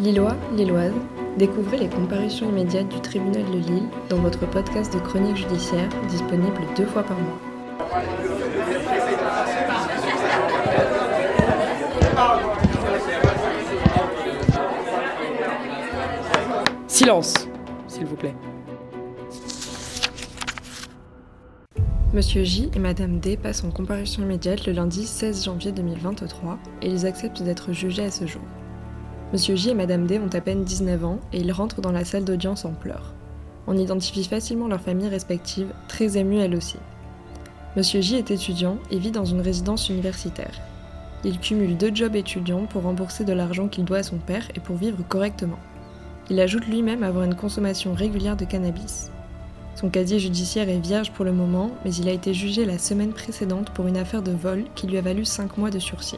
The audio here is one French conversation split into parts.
Lillois, Lilloises, découvrez les comparutions immédiates du tribunal de Lille dans votre podcast de chronique judiciaire disponible 2 fois par mois. Silence, s'il vous plaît. Monsieur J et Madame D passent en comparution immédiate le lundi 16 janvier 2023 et ils acceptent d'être jugés à ce jour. Monsieur J et Madame D ont à peine 19 ans et ils rentrent dans la salle d'audience en pleurs. On identifie facilement leurs familles respectives, très émues elles aussi. Monsieur J est étudiant et vit dans une résidence universitaire. Il cumule 2 jobs étudiants pour rembourser de l'argent qu'il doit à son père et pour vivre correctement. Il ajoute lui-même avoir une consommation régulière de cannabis. Son casier judiciaire est vierge pour le moment, mais il a été jugé la semaine précédente pour une affaire de vol qui lui a valu 5 mois de sursis.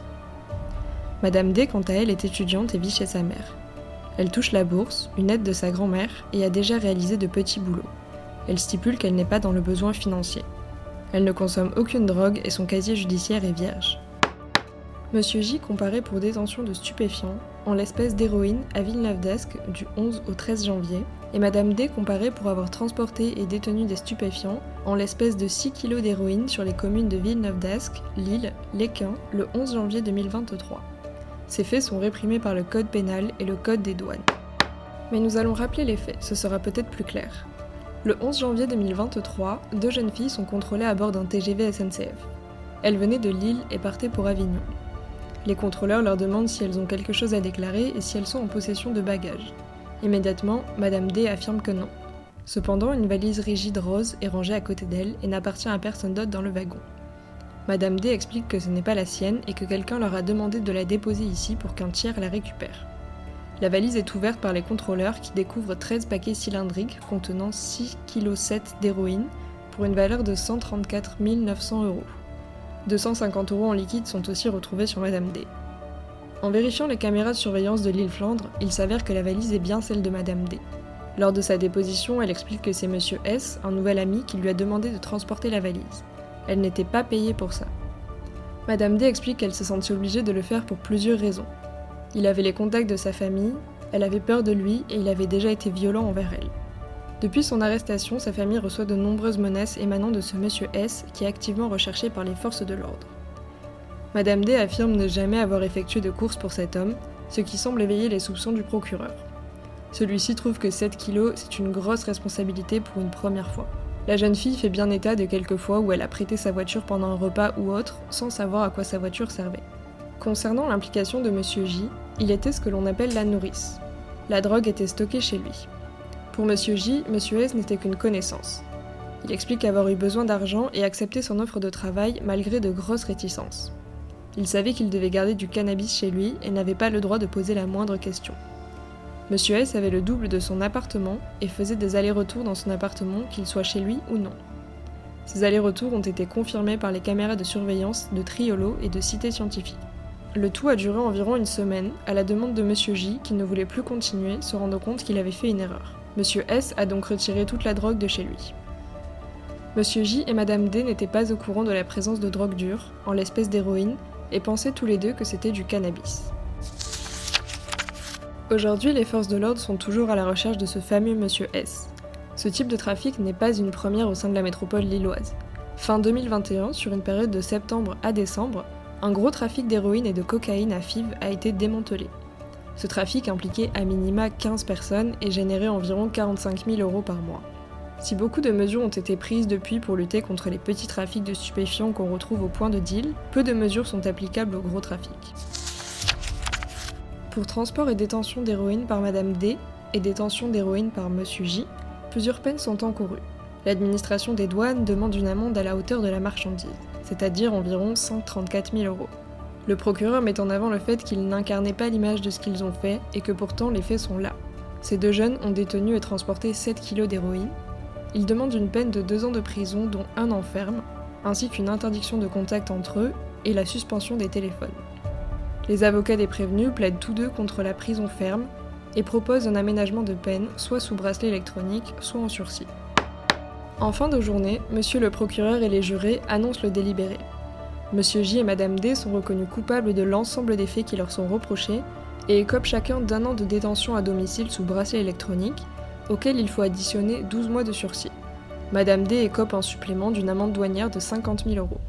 Madame D, quant à elle, est étudiante et vit chez sa mère. Elle touche la bourse, une aide de sa grand-mère et a déjà réalisé de petits boulots. Elle stipule qu'elle n'est pas dans le besoin financier. Elle ne consomme aucune drogue et son casier judiciaire est vierge. Monsieur J comparaît pour détention de stupéfiants, en l'espèce d'héroïne à Villeneuve-d'Ascq du 11 au 13 janvier, et Madame D comparaît pour avoir transporté et détenu des stupéfiants, en l'espèce de 6 kg d'héroïne sur les communes de Villeneuve-d'Ascq, Lille, Lesquin, le 11 janvier 2023. Ces faits sont réprimés par le code pénal et le code des douanes. Mais nous allons rappeler les faits, ce sera peut-être plus clair. Le 11 janvier 2023, 2 jeunes filles sont contrôlées à bord d'un TGV SNCF. Elles venaient de Lille et partaient pour Avignon. Les contrôleurs leur demandent si elles ont quelque chose à déclarer et si elles sont en possession de bagages. Immédiatement, Madame D affirme que non. Cependant, une valise rigide rose est rangée à côté d'elle et n'appartient à personne d'autre dans le wagon. Madame D explique que ce n'est pas la sienne et que quelqu'un leur a demandé de la déposer ici pour qu'un tiers la récupère. La valise est ouverte par les contrôleurs qui découvrent 13 paquets cylindriques contenant 6,7 kg d'héroïne pour une valeur de 134 900 €. 250 € en liquide sont aussi retrouvés sur Madame D. En vérifiant les caméras de surveillance de l'île Flandre, il s'avère que la valise est bien celle de Madame D. Lors de sa déposition, elle explique que c'est Monsieur S, un nouvel ami, qui lui a demandé de transporter la valise. Elle n'était pas payée pour ça. Madame D explique qu'elle se sentit obligée de le faire pour plusieurs raisons. Il avait les contacts de sa famille, elle avait peur de lui et il avait déjà été violent envers elle. Depuis son arrestation, sa famille reçoit de nombreuses menaces émanant de ce Monsieur S qui est activement recherché par les forces de l'ordre. Madame D affirme ne jamais avoir effectué de course pour cet homme, ce qui semble éveiller les soupçons du procureur. Celui-ci trouve que 7 kilos, c'est une grosse responsabilité pour une première fois. La jeune fille fait bien état de quelques fois où elle a prêté sa voiture pendant un repas ou autre, sans savoir à quoi sa voiture servait. Concernant l'implication de Monsieur J, il était ce que l'on appelle la nourrice. La drogue était stockée chez lui. Pour Monsieur J, Monsieur S n'était qu'une connaissance. Il explique avoir eu besoin d'argent et accepter son offre de travail malgré de grosses réticences. Il savait qu'il devait garder du cannabis chez lui et n'avait pas le droit de poser la moindre question. Monsieur S avait le double de son appartement et faisait des allers-retours dans son appartement, qu'il soit chez lui ou non. Ces allers-retours ont été confirmés par les caméras de surveillance de Triolo et de Cité Scientifique. Le tout a duré environ une semaine, à la demande de Monsieur J, qui ne voulait plus continuer, se rendant compte qu'il avait fait une erreur. Monsieur S a donc retiré toute la drogue de chez lui. Monsieur J et Madame D n'étaient pas au courant de la présence de drogue dure, en l'espèce d'héroïne, et pensaient tous les deux que c'était du cannabis. Aujourd'hui, les forces de l'ordre sont toujours à la recherche de ce fameux Monsieur S. Ce type de trafic n'est pas une première au sein de la métropole lilloise. Fin 2021, sur une période de septembre à décembre, un gros trafic d'héroïne et de cocaïne à Fives a été démantelé. Ce trafic impliquait à minima 15 personnes et générait environ 45 000 € par mois. Si beaucoup de mesures ont été prises depuis pour lutter contre les petits trafics de stupéfiants qu'on retrouve au point de deal, peu de mesures sont applicables au gros trafic. Pour transport et détention d'héroïne par Madame D et détention d'héroïne par Monsieur J, plusieurs peines sont encourues. L'administration des douanes demande une amende à la hauteur de la marchandise, c'est-à-dire environ 134 000 €. Le procureur met en avant le fait qu'ils n'incarnaient pas l'image de ce qu'ils ont fait et que pourtant les faits sont là. Ces 2 jeunes ont détenu et transporté 7 kg d'héroïne. Ils demandent une peine de 2 ans de prison dont 1 an ferme, ainsi qu'une interdiction de contact entre eux et la suspension des téléphones. Les avocats des prévenus plaident tous 2 contre la prison ferme et proposent un aménagement de peine, soit sous bracelet électronique, soit en sursis. En fin de journée, monsieur le procureur et les jurés annoncent le délibéré. Monsieur J et Madame D sont reconnus coupables de l'ensemble des faits qui leur sont reprochés et écopent chacun d'1 an de détention à domicile sous bracelet électronique, auquel il faut additionner 12 mois de sursis. Madame D écope en supplément d'une amende douanière de 50 000 €.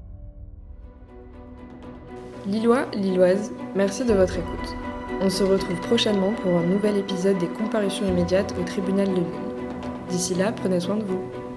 Lillois, Lilloises, merci de votre écoute. On se retrouve prochainement pour un nouvel épisode des comparutions immédiates au tribunal de Lille. D'ici là, prenez soin de vous.